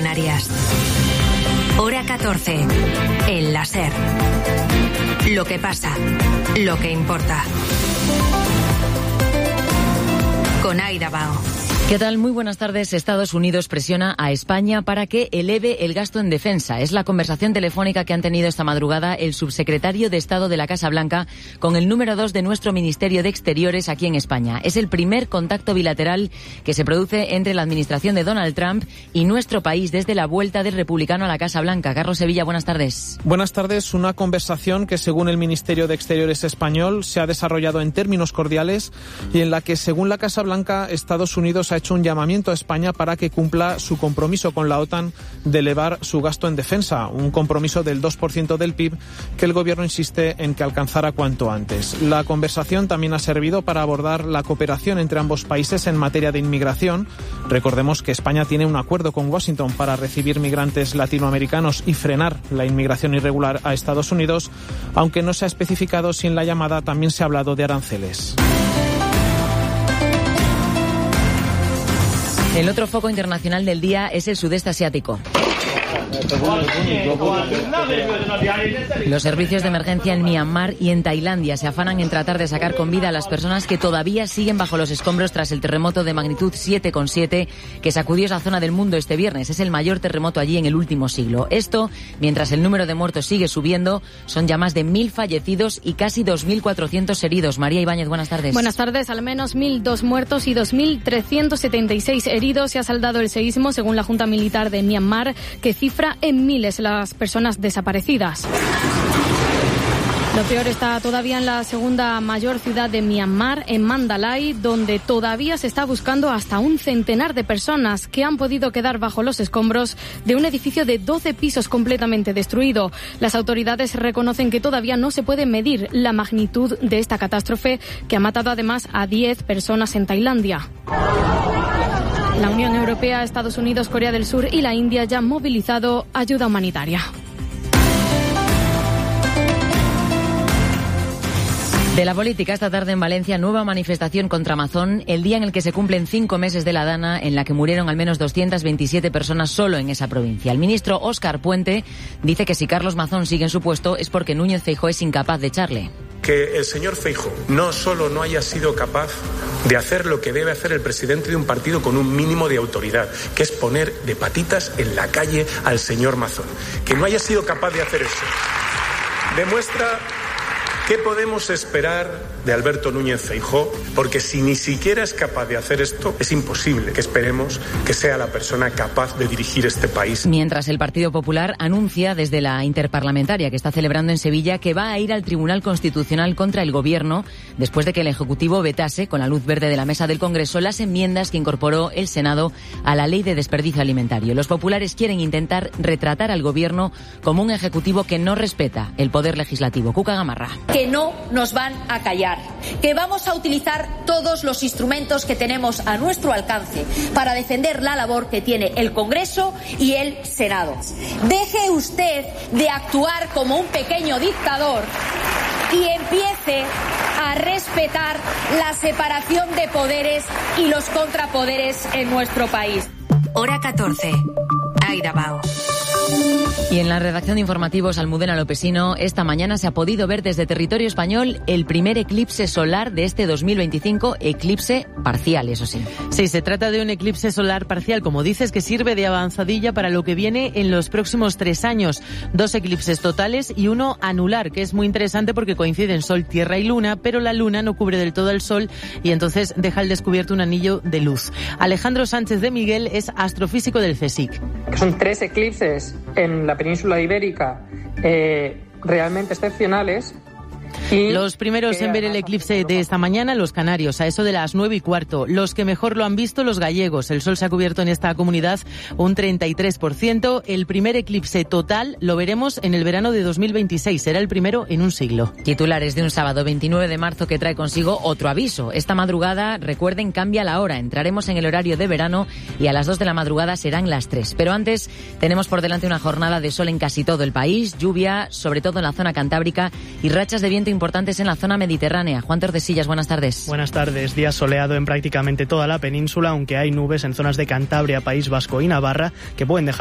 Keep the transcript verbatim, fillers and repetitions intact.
Canarias. Hora catorce. El la SER. Lo que pasa, lo que importa. Con Aida Bao. ¿Qué tal? Muy buenas tardes. Estados Unidos presiona a España para que eleve el gasto en defensa. Es la conversación telefónica que han tenido esta madrugada el subsecretario de Estado de la Casa Blanca con el número dos de nuestro Ministerio de Exteriores aquí en España. Es el primer contacto bilateral que se produce entre la administración de Donald Trump y nuestro país desde la vuelta del republicano a la Casa Blanca. Carlos Sevilla, buenas tardes. Buenas tardes. Una conversación que, según el Ministerio de Exteriores español, se ha desarrollado en términos cordiales y en la que, según la Casa Blanca, Estados Unidos ha hecho un llamamiento a España para que cumpla su compromiso con la OTAN de elevar su gasto en defensa, un compromiso del dos por ciento del P I B que el Gobierno insiste en que alcanzara cuanto antes. La conversación también ha servido para abordar la cooperación entre ambos países en materia de inmigración. Recordemos que España tiene un acuerdo con Washington para recibir migrantes latinoamericanos y frenar la inmigración irregular a Estados Unidos, aunque no se ha especificado si en la llamada también se ha hablado de aranceles. El otro foco internacional del día es el sudeste asiático. Los servicios de emergencia en Myanmar y en Tailandia se afanan en tratar de sacar con vida a las personas que todavía siguen bajo los escombros tras el terremoto de magnitud siete coma siete que sacudió esa zona del mundo este viernes. Es el mayor terremoto allí en el último siglo. Esto, mientras el número de muertos sigue subiendo, son ya más de mil fallecidos y casi dos mil cuatrocientos heridos. María Ibáñez, buenas tardes. Buenas tardes. Al menos mil dos muertos y dos mil trescientos setenta y seis heridos se ha saldado el seísmo, según la Junta Militar de Myanmar, que cifra en miles las personas desaparecidas. Lo peor está todavía en la segunda mayor ciudad de Myanmar, en Mandalay, donde todavía se está buscando hasta un centenar de personas que han podido quedar bajo los escombros de un edificio de doce pisos completamente destruido. Las autoridades reconocen que todavía no se puede medir la magnitud de esta catástrofe, que ha matado además a diez personas en Tailandia. La Unión Europea, Estados Unidos, Corea del Sur y la India ya han movilizado ayuda humanitaria. De la política, esta tarde en Valencia, nueva manifestación contra Mazón, el día en el que se cumplen cinco meses de la dana en la que murieron al menos doscientas veintisiete personas solo en esa provincia. El ministro Óscar Puente dice que si Carlos Mazón sigue en su puesto es porque Núñez Feijóo es incapaz de echarle. Que el señor Feijóo no solo no haya sido capaz de hacer lo que debe hacer el presidente de un partido con un mínimo de autoridad, que es poner de patitas en la calle al señor Mazón, que no haya sido capaz de hacer eso, demuestra ¿qué podemos esperar de Alberto Núñez Feijóo? Porque si ni siquiera es capaz de hacer esto, es imposible que esperemos que sea la persona capaz de dirigir este país. Mientras el Partido Popular anuncia desde la interparlamentaria que está celebrando en Sevilla que va a ir al Tribunal Constitucional contra el Gobierno después de que el Ejecutivo vetase, con la luz verde de la mesa del Congreso, las enmiendas que incorporó el Senado a la Ley de Desperdicio Alimentario. Los populares quieren intentar retratar al Gobierno como un Ejecutivo que no respeta el poder legislativo. Cuca Gamarra. Que no nos van a callar, que vamos a utilizar todos los instrumentos que tenemos a nuestro alcance para defender la labor que tiene el Congreso y el Senado. Deje usted de actuar como un pequeño dictador y empiece a respetar la separación de poderes y los contrapoderes en nuestro país. Hora catorce. Aida Bao. Y en la redacción de informativos Almudena Lopesino, esta mañana se ha podido ver desde territorio español el primer eclipse solar de este dos mil veinticinco, eclipse parcial, eso sí. Sí, se trata de un eclipse solar parcial, como dices, que sirve de avanzadilla para lo que viene en los próximos tres años. Dos eclipses totales y uno anular, que es muy interesante porque coinciden Sol, Tierra y Luna, pero la Luna no cubre del todo el Sol y entonces deja al descubierto un anillo de luz. Alejandro Sánchez de Miguel es astrofísico del CSIC. Son tres eclipses en la península ibérica eh, realmente excepcionales. Y los primeros en ver el eclipse de esta mañana, los canarios, a eso de las nueve y cuarto. Los que mejor lo han visto, los gallegos. El sol se ha cubierto en esta comunidad un treinta y tres por ciento. El primer eclipse total lo veremos en el verano de dos mil veintiséis. Será el primero en un siglo. Titulares de un sábado veintinueve de marzo que trae consigo otro aviso. Esta madrugada, recuerden, cambia la hora. Entraremos en el horario de verano y a las dos de la madrugada serán las tres. Pero antes tenemos por delante una jornada de sol en casi todo el país. Lluvia, sobre todo en la zona cantábrica, y rachas de viento importantes en la zona mediterránea. Juan Tordesillas, buenas tardes. Buenas tardes. Día soleado en prácticamente toda la península, aunque hay nubes en zonas de Cantabria, País Vasco y Navarra que pueden dejar